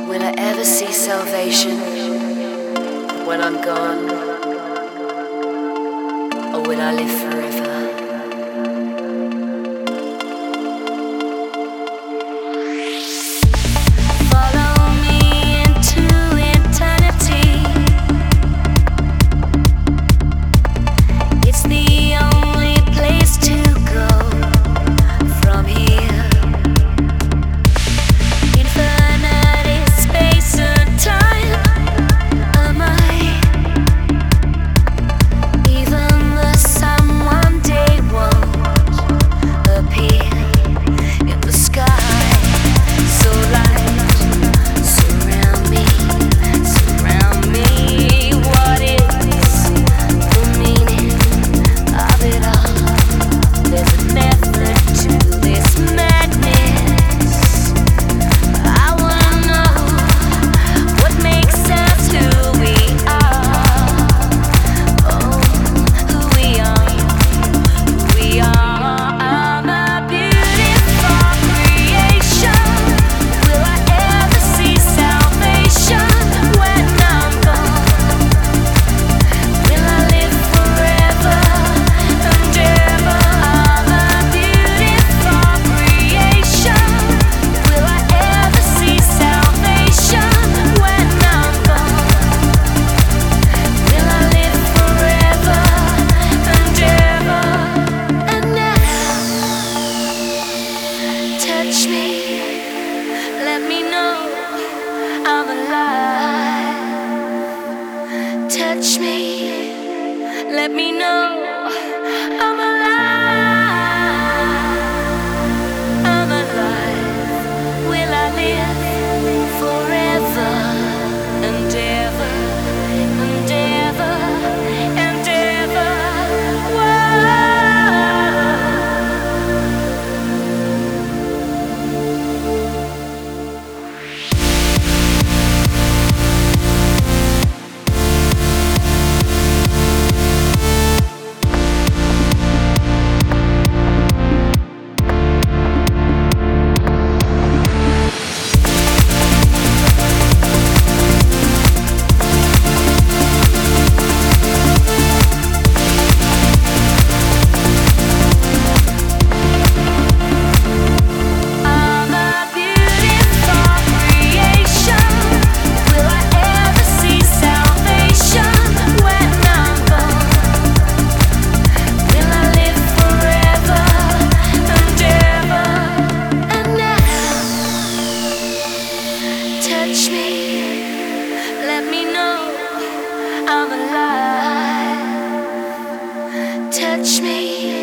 Will I ever see salvation when I'm gone? Or will I live forever? Follow me into eternity. It's the only place to go from here. Infinite space and time. Am I even the someone day won't appear in the sky? So light, surround me. What is the meaning of it all? There's a method to this madness. I wanna know what makes us who we are. Oh, who we are, who we are. I'm a beautiful creation. Will I ever see salvation when I'm gone? Will I live forever and ever? I'm a beautiful creation. Will I ever see salvation when I'm gone? Will I live forever and ever? And now, touch me, let me know I'm alive. Touch me, let me know I'm alive. I'm alive. Will I live forever and ever and ever and ever? Whoa. I'm a beautiful creation. Will I ever see salvation when I'm gone? Will I live forever and ever? And now, touch me, let me know I'm alive. Touch me.